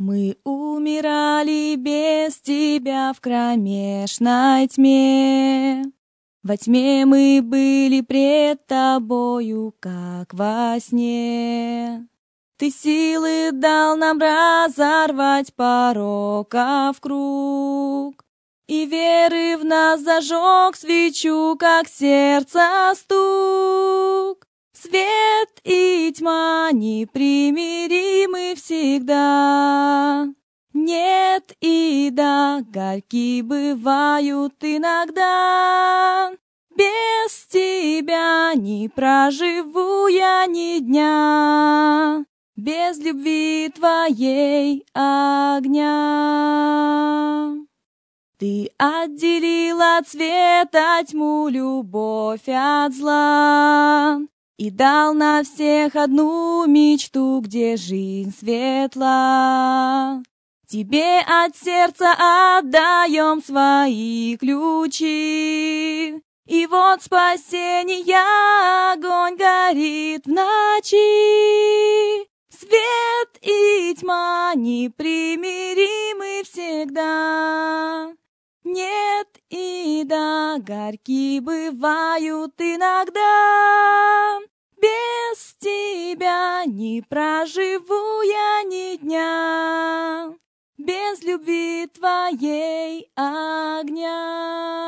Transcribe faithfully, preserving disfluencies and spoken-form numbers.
Мы умирали без тебя в кромешной тьме. Во тьме мы были пред тобою, как во сне. Ты силы дал нам разорвать пороков круг, и веры в нас зажег свечу, как сердце стук. Свет и тьма непримиримы всегда. Нет и да, горьки бывают иногда. Без тебя не проживу я ни дня, без любви твоей огня. Ты отделил от света тьму, любовь от зла, и дал на всех одну мечту, где жизнь светла. Тебе от сердца отдаем свои ключи, и вот спасения огонь горит в ночи. Свет и тьма непримиримы всегда. Нет и да, горьки бывают иногда. Без тебя не проживу я ни дня, без любви твоей огня.